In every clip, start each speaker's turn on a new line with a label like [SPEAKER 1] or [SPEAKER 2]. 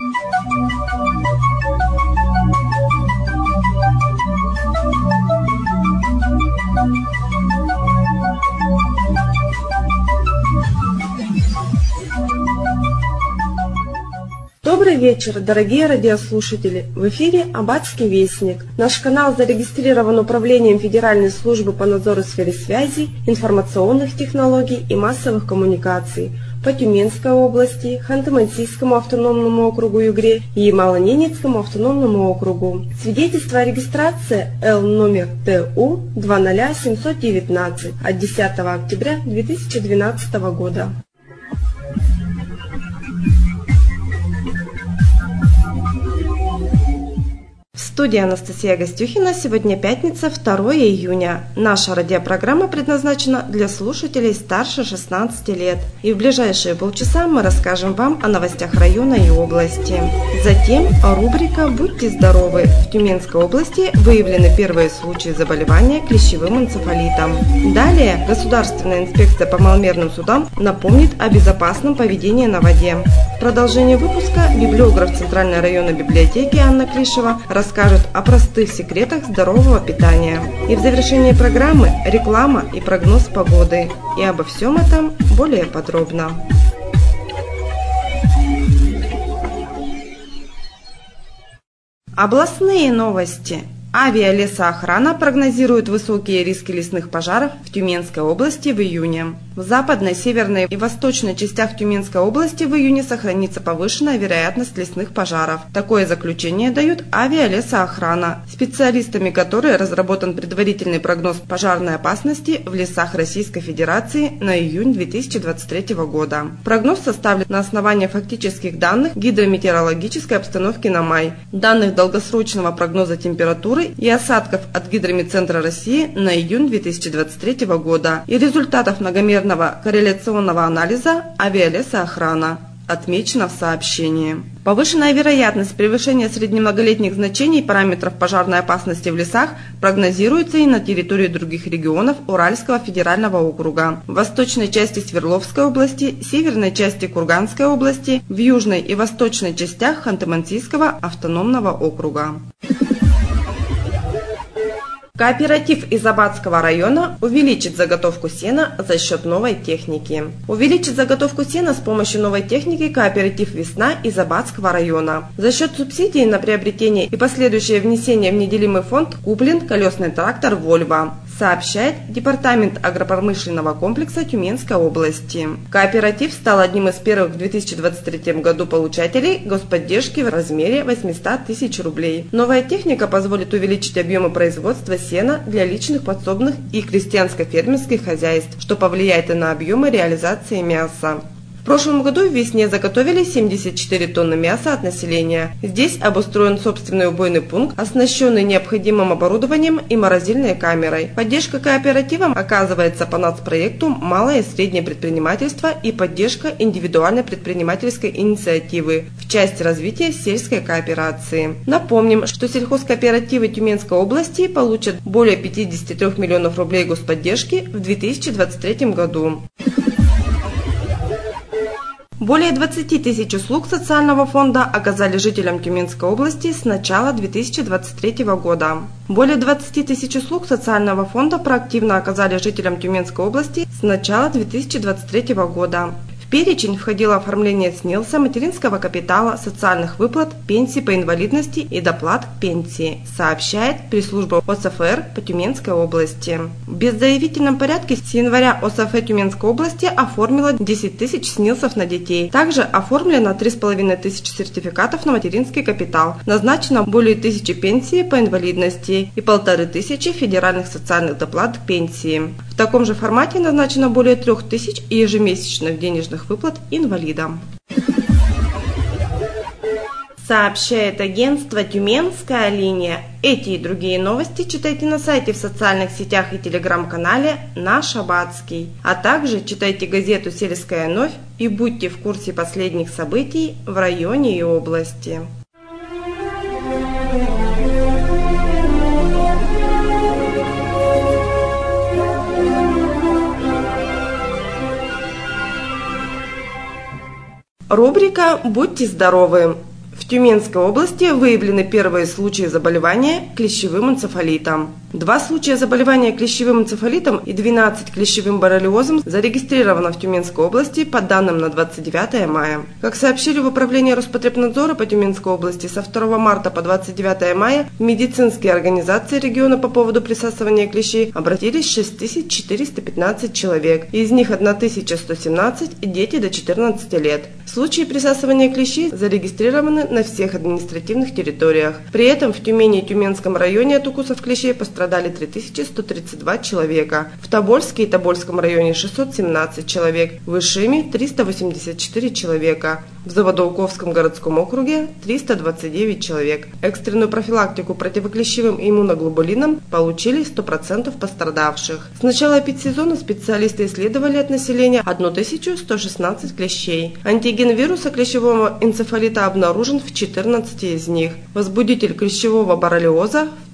[SPEAKER 1] Добрый вечер, дорогие радиослушатели! В эфире Аббатский вестник. Наш канал зарегистрирован Управлением Федеральной службы по надзору в сфере связи, информационных технологий и массовых коммуникаций по Тюменской области, Ханты-Мансийскому автономному округу Югре и Ямало-Ненецкому автономному округу. Свидетельство о регистрации Л номер ТУ 20719 от 10 октября 2012 года. В студии Анастасия Гостюхина. Сегодня пятница, 2 июня. Наша радиопрограмма предназначена для слушателей старше 16 лет. И в ближайшие полчаса мы расскажем вам о новостях района и области. Затем рубрика «Будьте здоровы». В Тюменской области выявлены первые случаи заболевания клещевым энцефалитом. Далее Государственная инспекция по маломерным судам напомнит о безопасном поведении на воде. В продолжение выпуска библиограф Центральной районной библиотеки Анна Клишева расскажет о простых секретах здорового питания. И в завершении программы реклама и прогноз погоды. И обо всем этом более подробно. Областные новости. Авиалесоохрана прогнозирует высокие риски лесных пожаров в Тюменской области в июне. В западной, северной и восточной частях Тюменской области в июне сохранится повышенная вероятность лесных пожаров. Такое заключение дает Авиалесоохрана, специалистами которой разработан предварительный прогноз пожарной опасности в лесах Российской Федерации на июнь 2023 года. Прогноз составлен на основании фактических данных гидрометеорологической обстановки на май, данных долгосрочного прогноза температуры и осадков от Гидромедцентра России на июнь 2023 года и результатов многомерного корреляционного анализа Авиалесоохрана, отмечено в сообщении. Повышенная вероятность превышения среднемноголетних значений параметров пожарной опасности в лесах прогнозируется и на территории других регионов Уральского федерального округа, в восточной части Свердловской области, северной части Курганской области, в южной и восточной частях Ханты-Мансийского автономного округа. Кооператив из Аббатского района увеличит заготовку сена за счет новой техники. Увеличит заготовку сена с помощью новой техники кооператив «Весна» из Аббатского района. За счет субсидий на приобретение и последующее внесение в неделимый фонд куплен колесный трактор «Вольво», сообщает Департамент агропромышленного комплекса Тюменской области. Кооператив стал одним из первых в 2023 году получателей господдержки в размере 800 тысяч рублей. Новая техника позволит увеличить объемы производства сена для личных подсобных и крестьянско-фермерских хозяйств, что повлияет и на объемы реализации мяса. В прошлом году в «Весне» заготовили 74 тонны мяса от населения. Здесь обустроен собственный убойный пункт, оснащенный необходимым оборудованием и морозильной камерой. Поддержка кооперативам оказывается по нацпроекту «Малое и среднее предпринимательство» и поддержка индивидуальной предпринимательской инициативы в части развития сельской кооперации. Напомним, что сельхозкооперативы Тюменской области получат более 53 миллионов рублей господдержки в 2023 году. Более 20 тысяч услуг социального фонда оказали жителям Тюменской области с начала 2023 года. Более 20 тысяч услуг социального фонда проактивно оказали жителям Тюменской области с начала 2023 года. В перечень входило оформление СНИЛСа, материнского капитала, социальных выплат, пенсий по инвалидности и доплат к пенсии, сообщает пресс-служба ОСФР по Тюменской области. В беззаявительном порядке с января ОСФ Тюменской области оформила 10 тысяч СНИЛСов на детей. Также оформлено 3500 сертификатов на материнский капитал, назначено более 1000 пенсий по инвалидности и 1500 федеральных социальных доплат к пенсии. В таком же формате назначено более 3000 ежемесячных денежных выплат инвалидам. Сообщает агентство «Тюменская линия». Эти и другие новости читайте на сайте, в социальных сетях и телеграм-канале «Наш Аббатский». А также читайте газету «Сельская новь» и будьте в курсе последних событий в районе и области. Рубрика «Будьте здоровы». В Тюменской области выявлены первые случаи заболевания клещевым энцефалитом. 2 случая заболевания клещевым энцефалитом и 12 клещевым боррелиозом зарегистрировано в Тюменской области по данным на 29 мая. Как сообщили в управлении Роспотребнадзора по Тюменской области, со 2 марта по 29 мая в медицинские организации региона по поводу присасывания клещей обратились 6415 человек. Из них 1117 – дети до 14 лет. Случаи присасывания клещей зарегистрированы на всех административных территориях. При этом в Тюмени и Тюменском районе от укусов клещей пострадали 3132 человека, в Тобольске и Тобольском районе 617 человек, в Ишиме 384 человека, в Заводоуковском городском округе 329 человек. Экстренную профилактику противоклещевым и иммуноглобулинам получили 100% пострадавших. С начала эпидсезона специалисты исследовали от населения 1116 клещей. Антиген вируса клещевого энцефалита обнаружен в 14 из них. Возбудитель клещевого боррелиоза в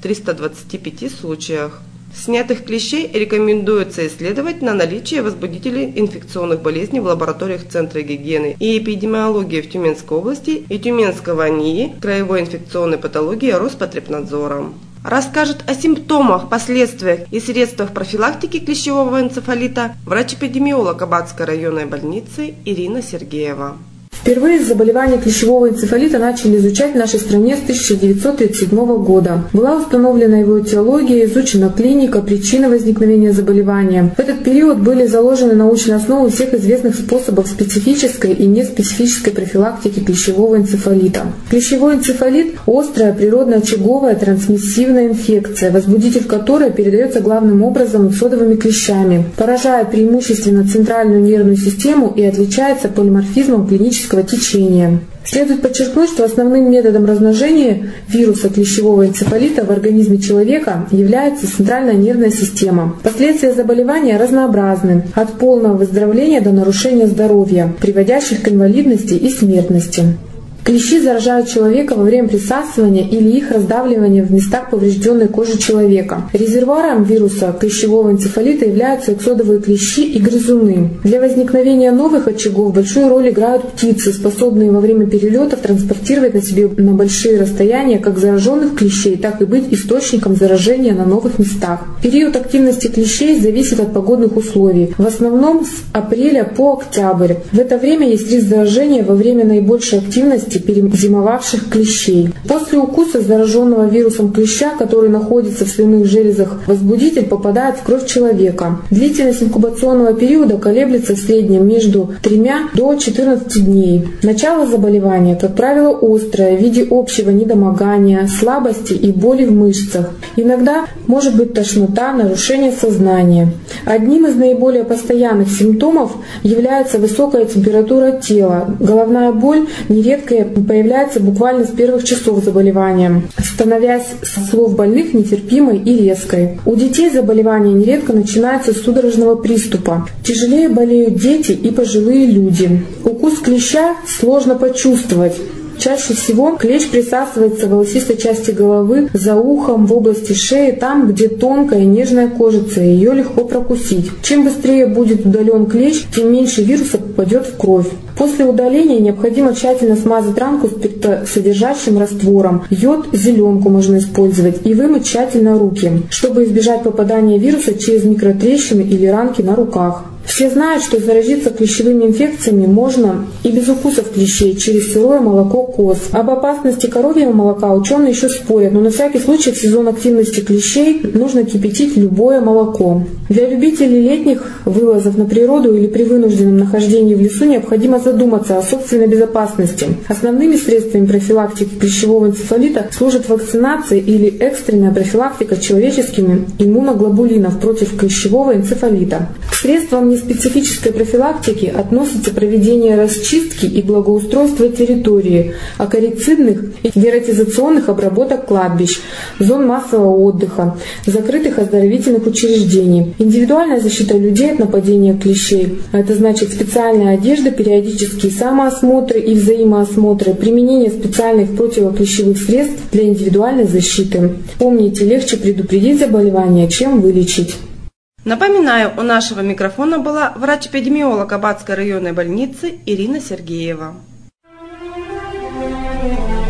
[SPEAKER 1] 325 случаях. Снятых клещей рекомендуется исследовать на наличие возбудителей инфекционных болезней в лабораториях Центра гигиены и эпидемиологии в Тюменской области и Тюменского НИИ краевой инфекционной патологии Роспотребнадзора. Расскажет о симптомах, последствиях и средствах профилактики клещевого энцефалита врач-эпидемиолог Аббатской районной больницы Ирина Сергеева.
[SPEAKER 2] Впервые заболевание клещевого энцефалита начали изучать в нашей стране с 1937 года. Была установлена его этиология, изучена клиника, причины возникновения заболевания. В этот период были заложены научные основы всех известных способов специфической и неспецифической профилактики клещевого энцефалита. Клещевой энцефалит – острая природно-очаговая трансмиссивная инфекция, возбудитель которой передается главным образом содовыми клещами, поражает преимущественно центральную нервную систему и отличается полиморфизмом клинического течения. Следует подчеркнуть, что основным методом размножения вируса клещевого энцефалита в организме человека является центральная нервная система. Последствия заболевания разнообразны, от полного выздоровления до нарушения здоровья, приводящих к инвалидности и смертности. Клещи заражают человека во время присасывания или их раздавливания в местах поврежденной кожи человека. Резервуаром вируса клещевого энцефалита являются эксодовые клещи и грызуны. Для возникновения новых очагов большую роль играют птицы, способные во время перелетов транспортировать на себе на большие расстояния как зараженных клещей, так и быть источником заражения на новых местах. Период активности клещей зависит от погодных условий, в основном с апреля по октябрь. В это время есть риск заражения во время наибольшей активности перезимовавших клещей. После укуса зараженного вирусом клеща, который находится в слюнных железах, возбудитель попадает в кровь человека. Длительность инкубационного периода колеблется в среднем между 3 до 14 дней. Начало заболевания, как правило, острое в виде общего недомогания, слабости и боли в мышцах. Иногда может быть тошнота, нарушение сознания. Одним из наиболее постоянных симптомов является высокая температура тела. Головная боль нередко появляется буквально с первых часов заболевания, становясь, со слов больных, нетерпимой и резкой. У детей заболевание нередко начинается с судорожного приступа. Тяжелее болеют дети и пожилые люди. Укус клеща сложно почувствовать. Чаще всего клещ присасывается в волосистой части головы, за ухом, в области шеи, там, где тонкая и нежная кожица, и ее легко прокусить. Чем быстрее будет удален клещ, тем меньше вируса попадет в кровь. После удаления необходимо тщательно смазать ранку спиртосодержащим раствором. Йод, зеленку можно использовать и вымыть тщательно руки, чтобы избежать попадания вируса через микротрещины или ранки на руках. Все знают, что заразиться клещевыми инфекциями можно и без укусов клещей через сырое молоко коз. Об опасности коровьего молока ученые еще спорят, но на всякий случай в сезон активности клещей нужно кипятить любое молоко. Для любителей летних вылазов на природу или при вынужденном нахождении в лесу необходимо задуматься о собственной безопасности. Основными средствами профилактики клещевого энцефалита служат вакцинация или экстренная профилактика человеческими иммуноглобулинов против клещевого энцефалита. К средствам неспецифической профилактики относятся проведение расчистки и благоустройства территории, акарицидных и дератизационных обработок кладбищ, зон массового отдыха, закрытых оздоровительных учреждений, индивидуальная защита людей от нападения клещей, это значит специальная одежда, периодические самоосмотры и взаимоосмотры, применение специальных противоклещевых средств для индивидуальной защиты. Помните, легче предупредить заболевание, чем вылечить.
[SPEAKER 1] Напоминаю, у нашего микрофона была врач-эпидемиолог Аббатской районной больницы Ирина Сергеева.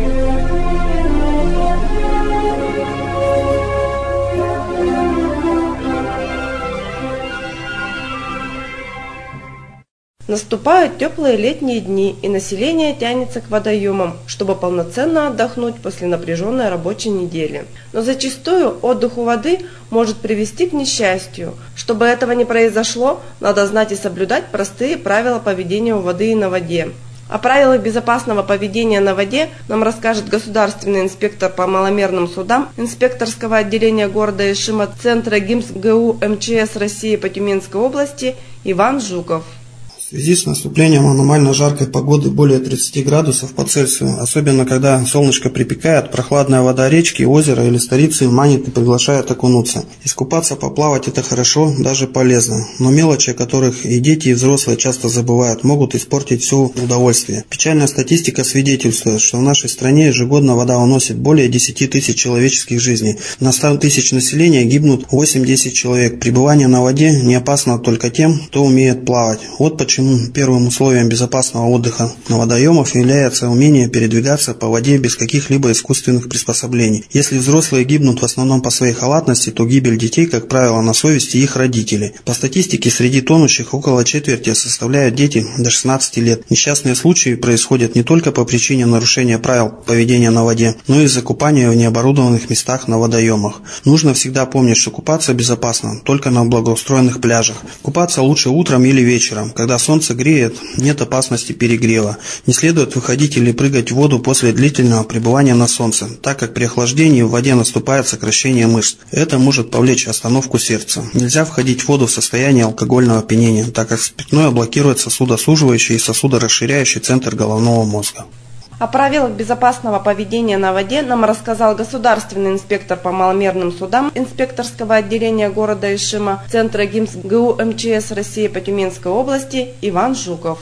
[SPEAKER 1] Наступают теплые летние дни, и население тянется к водоемам, чтобы полноценно отдохнуть после напряженной рабочей недели. Но зачастую отдых у воды может привести к несчастью. Чтобы этого не произошло, надо знать и соблюдать простые правила поведения у воды и на воде. О правилах безопасного поведения на воде нам расскажет государственный инспектор по маломерным судам инспекторского отделения города Ишима Центра ГИМС ГУ МЧС России по Тюменской области Иван Жуков.
[SPEAKER 3] В связи с наступлением аномально жаркой погоды более 30 градусов по Цельсию, особенно когда солнышко припекает, прохладная вода речки, озера или старицы манит и приглашает окунуться. Искупаться, поплавать – это хорошо, даже полезно, но мелочи, о которых и дети, и взрослые часто забывают, могут испортить все удовольствие. Печальная статистика свидетельствует, что в нашей стране ежегодно вода уносит более 10 тысяч человеческих жизней. На 100 тысяч населения гибнут 8-10 человек. Пребывание на воде не опасно только тем, кто умеет плавать. Вот почему первым условием безопасного отдыха на водоемах является умение передвигаться по воде без каких-либо искусственных приспособлений. Если взрослые гибнут в основном по своей халатности, то гибель детей, как правило, на совести их родителей. По статистике, среди тонущих около четверти составляют дети до 16 лет. Несчастные случаи происходят не только по причине нарушения правил поведения на воде, но и из-за купания в необорудованных местах на водоемах. Нужно всегда помнить, что купаться безопасно только на благоустроенных пляжах. Купаться лучше утром или вечером, когда солнце греет, нет опасности перегрева. Не следует выходить или прыгать в воду после длительного пребывания на солнце, так как при охлаждении в воде наступает сокращение мышц. Это может повлечь остановку сердца. Нельзя входить в воду в состоянии алкогольного опьянения, так как спиртное блокирует сосудосуживающий и сосудорасширяющий центр головного мозга.
[SPEAKER 1] О правилах безопасного поведения на воде нам рассказал государственный инспектор по маломерным судам инспекторского отделения города Ишима Центра ГИМС ГУ МЧС России по Тюменской области Иван Жуков.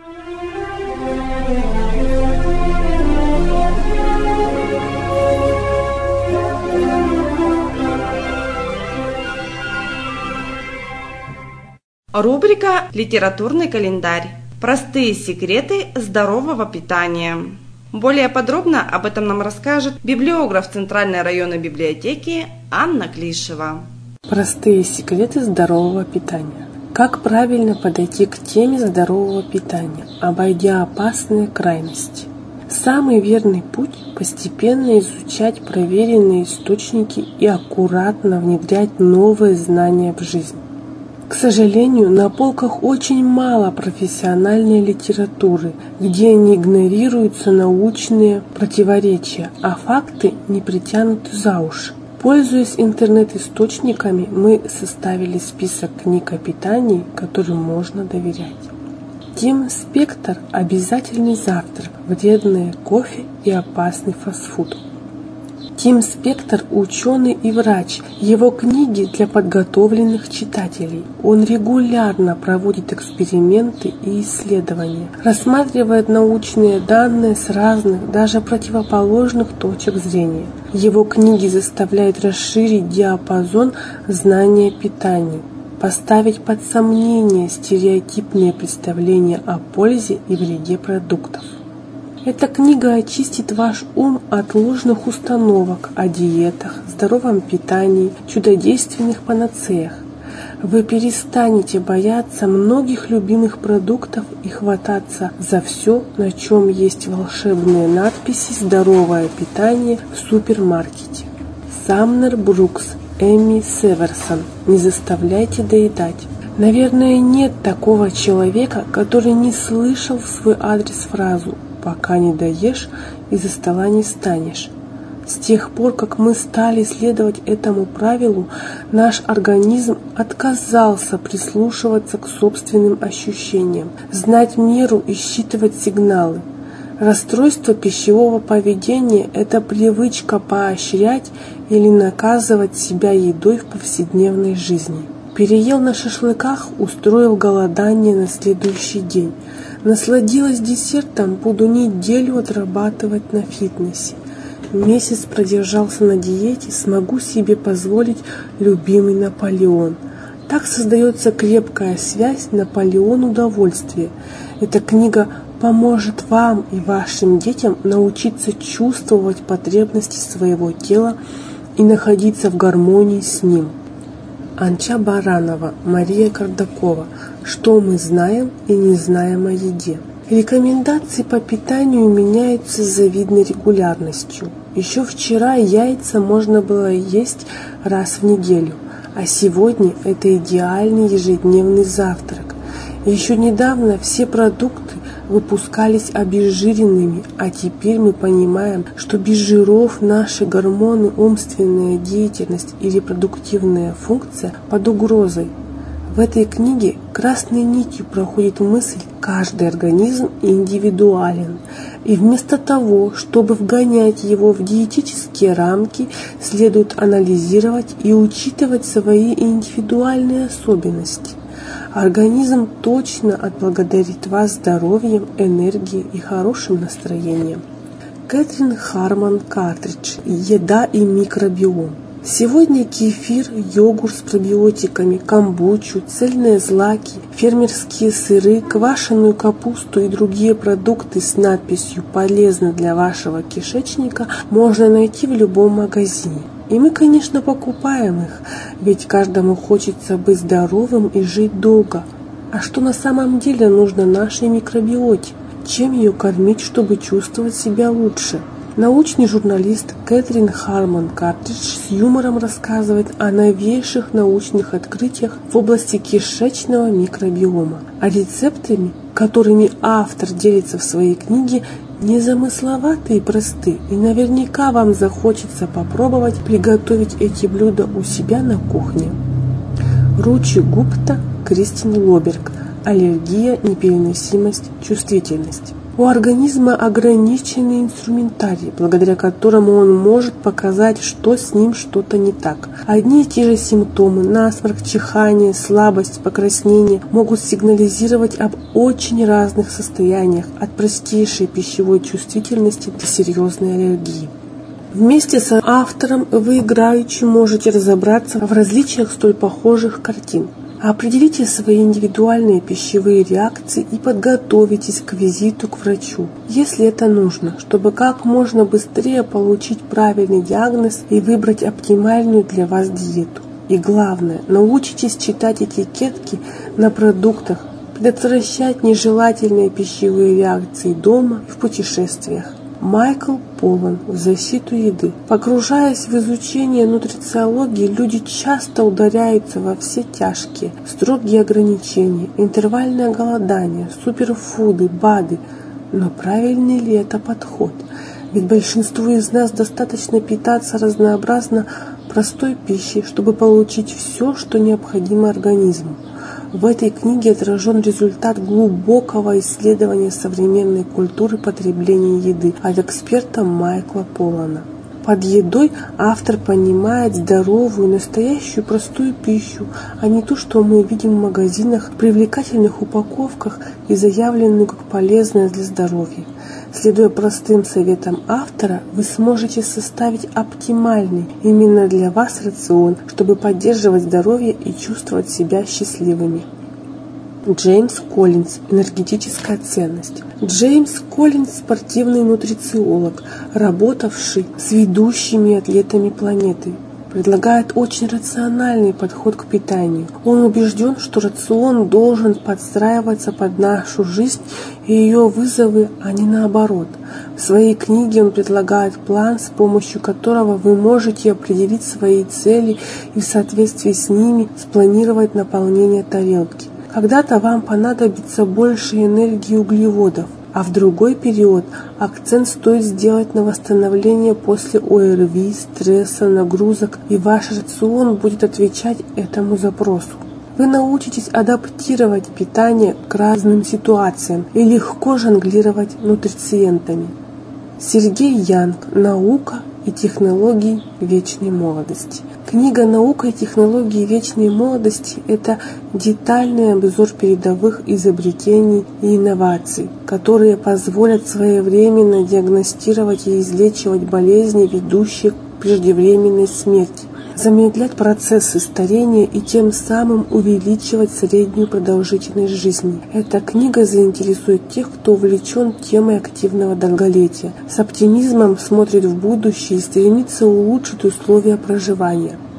[SPEAKER 1] Рубрика «Литературный календарь». Простые секреты здорового питания. Более подробно об этом нам расскажет библиограф Центральной районной библиотеки Анна Клишева.
[SPEAKER 4] Простые секреты здорового питания. Как правильно подойти к теме здорового питания, обойдя опасные крайности? Самый верный путь – постепенно изучать проверенные источники и аккуратно внедрять новые знания в жизнь. К сожалению, на полках очень мало профессиональной литературы, где не игнорируются научные противоречия, а факты не притянуты за уши. Пользуясь интернет-источниками, мы составили список книг о питании, которым можно доверять. Тим Спектор – обязательный завтрак, вредное кофе и опасный фастфуд. Тим Спектор – ученый и врач. Его книги для подготовленных читателей. Он регулярно проводит эксперименты и исследования, рассматривает научные данные с разных, даже противоположных точек зрения. Его книги заставляют расширить диапазон знания питания, поставить под сомнение стереотипные представления о пользе и вреде продуктов. Эта книга очистит ваш ум от ложных установок о диетах, здоровом питании, чудодейственных панацеях. Вы перестанете бояться многих любимых продуктов и хвататься за все, на чем есть волшебные надписи «Здоровое питание» в супермаркете. Самнер Брукс, Эми Северсон. Не заставляйте доедать. Наверное, нет такого человека, который не слышал в свой адрес фразу «пока не доешь и за стола не встанешь». С тех пор, как мы стали следовать этому правилу, наш организм отказался прислушиваться к собственным ощущениям, знать меру и считывать сигналы. Расстройство пищевого поведения – это привычка поощрять или наказывать себя едой в повседневной жизни. Переел на шашлыках, устроил голодание на следующий день. Насладилась десертом, буду неделю отрабатывать на фитнесе. Месяц продержался на диете, смогу себе позволить любимый Наполеон. Так создается крепкая связь Наполеон-удовольствие. Эта книга поможет вам и вашим детям научиться чувствовать потребности своего тела и находиться в гармонии с ним. Анча Баранова, Мария Кардакова. Что мы знаем и не знаем о еде? Рекомендации по питанию меняются с завидной регулярностью. Еще вчера яйца можно было есть раз в неделю, а сегодня это идеальный ежедневный завтрак. Еще недавно все продукты выпускались обезжиренными, а теперь мы понимаем, что без жиров наши гормоны, умственная деятельность и репродуктивная функция под угрозой. В этой книге красной нитью проходит мысль: каждый организм индивидуален. И вместо того, чтобы вгонять его в диетические рамки, следует анализировать и учитывать свои индивидуальные особенности. Организм точно отблагодарит вас здоровьем, энергией и хорошим настроением. Кэтрин Харман Картридж. Еда и микробиом. Сегодня кефир, йогурт с пробиотиками, камбучу, цельные злаки, фермерские сыры, квашеную капусту и другие продукты с надписью «Полезно для вашего кишечника» можно найти в любом магазине. И мы, конечно, покупаем их, ведь каждому хочется быть здоровым и жить долго. А что на самом деле нужно нашей микробиоте? Чем ее кормить, чтобы чувствовать себя лучше? Научный журналист Кэтрин Харман Картридж с юмором рассказывает о новейших научных открытиях в области кишечного микробиома, а рецептами, которыми автор делится в своей книге, незамысловаты и просты, и наверняка вам захочется попробовать приготовить эти блюда у себя на кухне. Ручи Гупта, Кристин Лоберг. Аллергия, непереносимость, чувствительность. У организма ограниченный инструментарий, благодаря которому он может показать, что с ним что-то не так. Одни и те же симптомы – насморк, чихание, слабость, покраснение – могут сигнализировать об очень разных состояниях, от простейшей пищевой чувствительности до серьезной аллергии. Вместе с автором вы играючи можете разобраться в различиях столь похожих картин. Определите свои индивидуальные пищевые реакции и подготовитесь к визиту к врачу, если это нужно, чтобы как можно быстрее получить правильный диагноз и выбрать оптимальную для вас диету. И главное, научитесь читать этикетки на продуктах, предотвращать нежелательные пищевые реакции дома и в путешествиях. Майкл Поллан. В защиту еды. Погружаясь в изучение нутрициологии, люди часто ударяются во все тяжкие. Строгие ограничения, интервальное голодание, суперфуды, БАДы. Но правильный ли это подход? Ведь большинству из нас достаточно питаться разнообразно простой пищей, чтобы получить все, что необходимо организму. В этой книге отражен результат глубокого исследования современной культуры потребления еды от эксперта Майкла Поллана. Под едой автор понимает здоровую, настоящую простую пищу, а не то, что мы видим в магазинах, в привлекательных упаковках и заявленную как полезное для здоровья. Следуя простым советам автора, вы сможете составить оптимальный именно для вас рацион, чтобы поддерживать здоровье и чувствовать себя счастливыми. Джеймс Коллинз. Энергетическая ценность. Джеймс Коллинз – спортивный нутрициолог, работавший с ведущими атлетами планеты. Предлагает очень рациональный подход к питанию. Он убежден, что рацион должен подстраиваться под нашу жизнь и ее вызовы, а не наоборот. В своей книге он предлагает план, с помощью которого вы можете определить свои цели и в соответствии с ними спланировать наполнение тарелки. Когда-то вам понадобится больше энергии углеводов, а в другой период акцент стоит сделать на восстановление после ОРВИ, стресса, нагрузок, и ваш рацион будет отвечать этому запросу. Вы научитесь адаптировать питание к разным ситуациям и легко жонглировать нутрициентами. Сергей Янг. Наука и технологии вечной молодости. Книга «Наука и технологии вечной молодости» – это детальный обзор передовых изобретений и инноваций, которые позволят своевременно диагностировать и излечивать болезни, ведущие к преждевременной смерти, замедлять процессы старения и тем самым увеличивать среднюю продолжительность жизни. Эта книга заинтересует тех, кто увлечен темой активного долголетия, с оптимизмом смотрит в будущее и стремится улучшить условия проживания.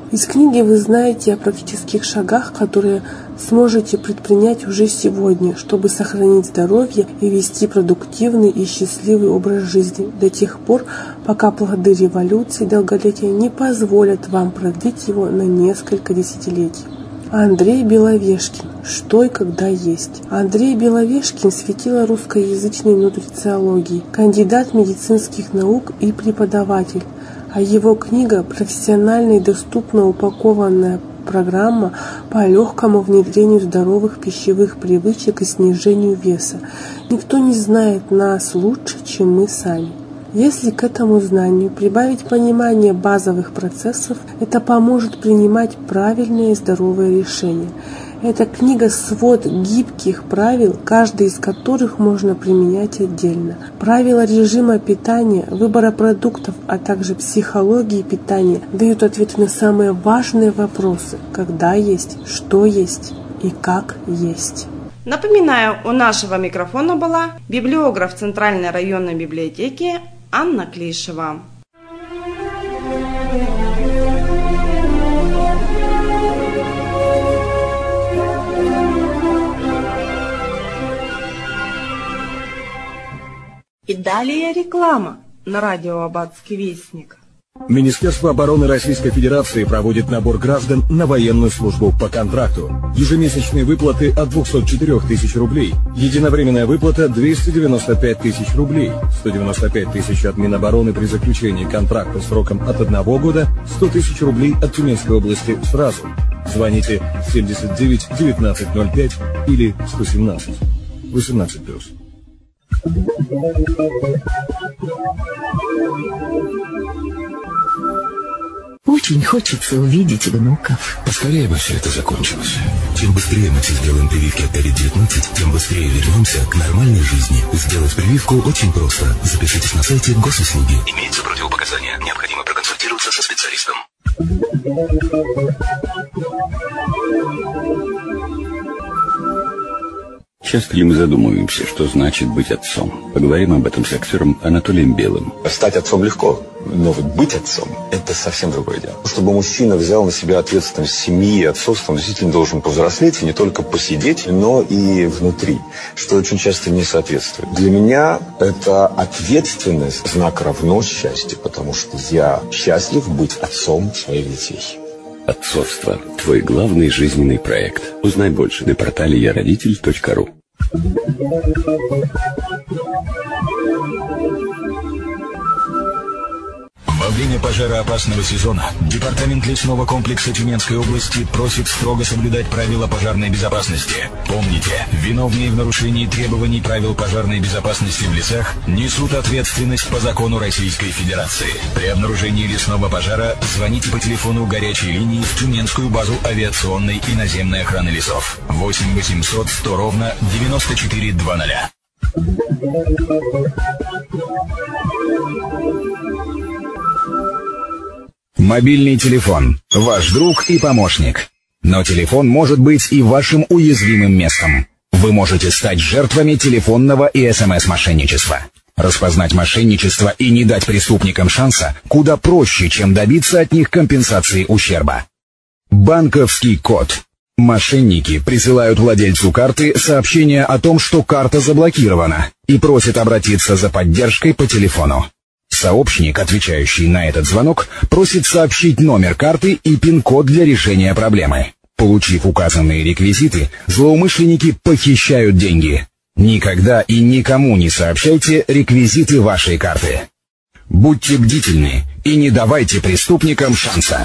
[SPEAKER 4] Из книги вы знаете о практических шагах, которые сможете предпринять уже сегодня, чтобы сохранить здоровье и вести продуктивный и счастливый образ жизни до тех пор, пока плоды революции и долголетия не позволят вам продлить его на несколько десятилетий. Андрей Беловешкин. Что и когда есть. Андрей Беловешкин – светило русскоязычной нутрициологии, кандидат медицинских наук и преподаватель. А его книга – профессионально и доступно упакованная программа по легкому внедрению здоровых пищевых привычек и снижению веса. Никто не знает нас лучше, чем мы сами. Если к этому знанию прибавить понимание базовых процессов, это поможет принимать правильные и здоровые решения. Эта книга – свод гибких правил, каждый из которых можно применять отдельно. Правила режима питания, выбора продуктов, а также психологии питания дают ответы на самые важные вопросы – когда есть, что есть и как есть.
[SPEAKER 1] Напоминаю, у нашего микрофона была библиограф Центральной районной библиотеки Анна Клишева. И далее реклама на радио «Аббатский вестник».
[SPEAKER 5] Министерство обороны Российской Федерации проводит набор граждан на военную службу по контракту. Ежемесячные выплаты от 204 тысяч рублей. Единовременная выплата 295 тысяч рублей. 195 тысяч от Минобороны при заключении контракта сроком от 1 года. 100 тысяч рублей от Тюменской области сразу. Звоните 79 1905 или 117 18+.
[SPEAKER 6] Очень хочется увидеть внуков.
[SPEAKER 7] Поскорее бы все это закончилось. Чем быстрее мы сделаем прививки от COVID-19, тем быстрее вернемся к нормальной жизни. Сделать прививку очень просто. Запишитесь на сайте Госуслуги. Имеются противопоказания. Необходимо проконсультироваться со специалистом.
[SPEAKER 8] Часто ли мы задумываемся, что значит быть отцом? Поговорим об этом с актером Анатолием Белым.
[SPEAKER 9] Стать отцом легко, но вот быть отцом – это совсем другое дело. Чтобы мужчина взял на себя ответственность семьи и отцовства, он действительно должен повзрослеть и не только посидеть, но и внутри, что очень часто не соответствует. Для меня это ответственность, знак равно счастью, потому что я счастлив быть отцом своих детей.
[SPEAKER 8] Отцовство – твой главный жизненный проект. Узнай больше на портале яродитель.ру.
[SPEAKER 7] Во время пожароопасного сезона Департамент лесного комплекса Тюменской области просит строго соблюдать правила пожарной безопасности. Помните, виновные в нарушении требований правил пожарной безопасности в лесах несут ответственность по закону Российской Федерации. При обнаружении лесного пожара звоните по телефону горячей линии в Тюменскую базу авиационной и наземной охраны лесов 8 800 100 ровно 9400.
[SPEAKER 10] Мобильный телефон – ваш друг и помощник. Но телефон может быть и вашим уязвимым местом. Вы можете стать жертвами телефонного и СМС-мошенничества. Распознать мошенничество и не дать преступникам шанса куда проще, чем добиться от них компенсации ущерба. Банковский код. Мошенники присылают владельцу карты сообщение о том, что карта заблокирована, и просят обратиться за поддержкой по телефону. Сообщник, отвечающий на этот звонок, просит сообщить номер карты и пин-код для решения проблемы. Получив указанные реквизиты, злоумышленники похищают деньги. Никогда и никому не сообщайте реквизиты вашей карты. Будьте бдительны и не давайте преступникам шанса.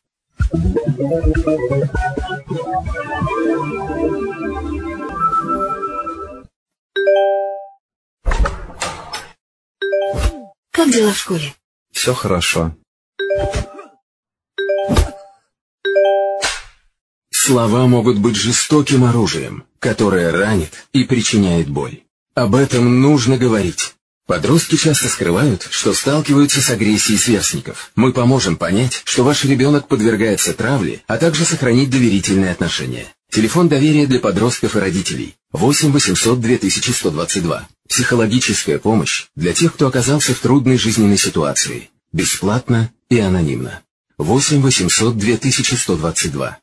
[SPEAKER 6] Как дела в школе?
[SPEAKER 11] Все хорошо. Слова могут быть жестоким оружием, которое ранит и причиняет боль. Об этом нужно говорить. Подростки часто скрывают, что сталкиваются с агрессией сверстников. Мы поможем понять, что ваш ребенок подвергается травле, а также сохранить доверительные отношения. Телефон доверия для подростков и родителей 8 800 2122. Психологическая помощь для тех, кто оказался в трудной жизненной ситуации. Бесплатно и анонимно. 8 800 2122.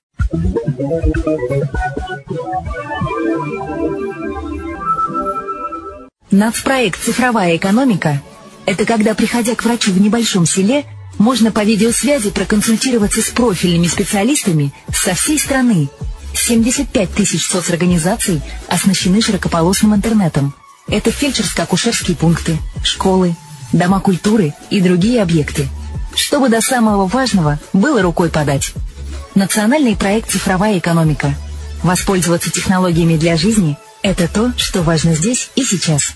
[SPEAKER 6] Нацпроект «Цифровая экономика» — это когда, приходя к врачу в небольшом селе, можно по видеосвязи проконсультироваться с профильными специалистами со всей страны. 75 тысяч соцорганизаций оснащены широкополосным интернетом. Это фельдшерско-акушерские пункты, школы, дома культуры и другие объекты. Чтобы до самого важного было рукой подать. Национальный проект «Цифровая экономика». Воспользоваться технологиями для жизни – это то, что важно здесь и сейчас.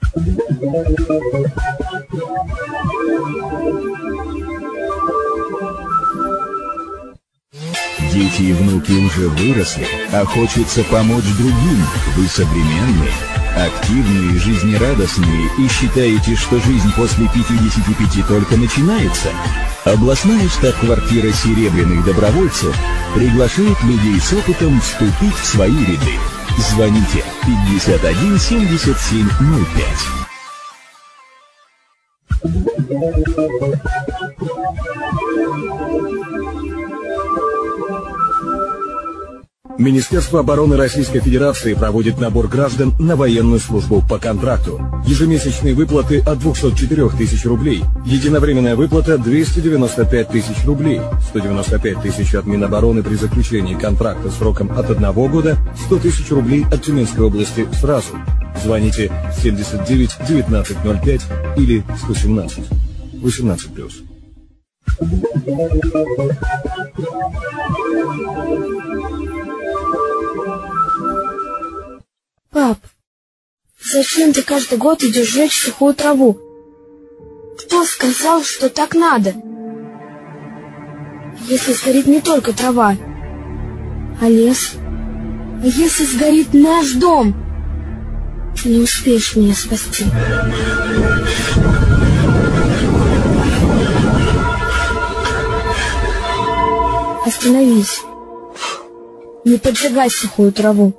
[SPEAKER 10] Дети и внуки уже выросли, а хочется помочь другим. Вы современные, активные, жизнерадостные и считаете, что жизнь после 55 только начинается? Областная штаб-квартира серебряных добровольцев приглашает людей с опытом вступить в свои ряды. Звоните 51 77 05.
[SPEAKER 5] Министерство обороны Российской Федерации проводит набор граждан на военную службу по контракту. Ежемесячные выплаты от 204 тысяч рублей. Единовременная выплата 295 тысяч рублей. 195 тысяч от Минобороны при заключении контракта сроком от 1 года. 100 тысяч рублей от Тюменской области сразу. Звоните 79 1905 или 117 18+.
[SPEAKER 12] Пап, зачем ты каждый год идешь жечь сухую траву? Кто сказал, что так надо? Если сгорит не только трава, а лес? А если сгорит наш дом? Ты не успеешь меня спасти. Остановись. Не поджигай сухую траву.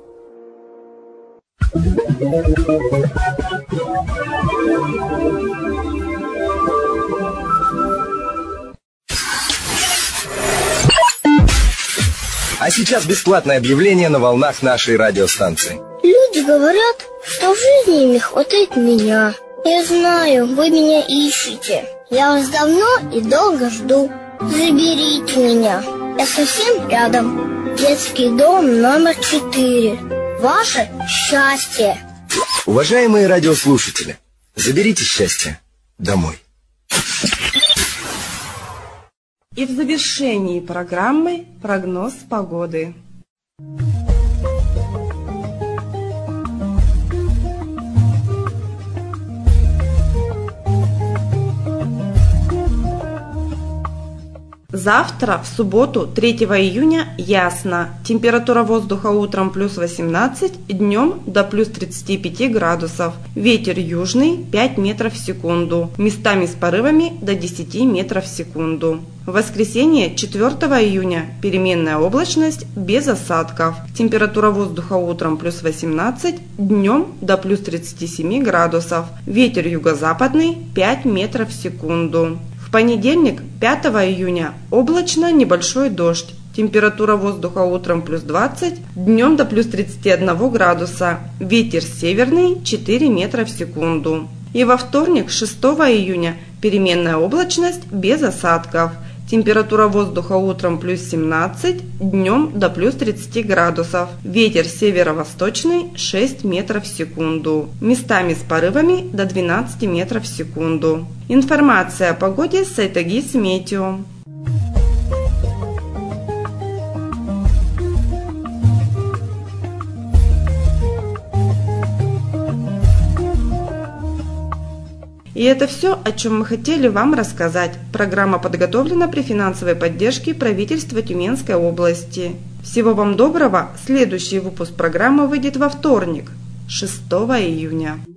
[SPEAKER 13] А сейчас бесплатное объявление на волнах нашей радиостанции.
[SPEAKER 14] Люди говорят, что в жизни им не хватает меня. Я знаю, вы меня ищете. Я вас давно и долго жду. Заберите меня. Я совсем рядом. Детский дом номер 4. Ваше счастье.
[SPEAKER 13] Уважаемые радиослушатели, заберите счастье домой.
[SPEAKER 1] И в завершении программы прогноз погоды. Завтра, в субботу, 3 июня, ясно. Температура воздуха утром плюс 18, днем до плюс 35 градусов. Ветер южный 5 метров в секунду. Местами с порывами до 10 метров в секунду. В воскресенье, 4 июня, переменная облачность без осадков. Температура воздуха утром плюс 18, днем до плюс 37 градусов. Ветер юго-западный 5 метров в секунду. В понедельник, 5 июня, облачно, небольшой дождь. Температура воздуха утром плюс 20, днем до плюс 31 градуса. Ветер северный 4 метра в секунду. И во вторник, 6 июня, переменная облачность без осадков. Температура воздуха утром плюс 17, днем до плюс 30 градусов. Ветер северо-восточный 6 метров в секунду. Местами с порывами до 12 метров в секунду. Информация о погоде с сайта ГИС Метео. И это все, о чем мы хотели вам рассказать. Программа подготовлена при финансовой поддержке правительства Тюменской области. Всего вам доброго. Следующий выпуск программы выйдет во вторник, 6 июня.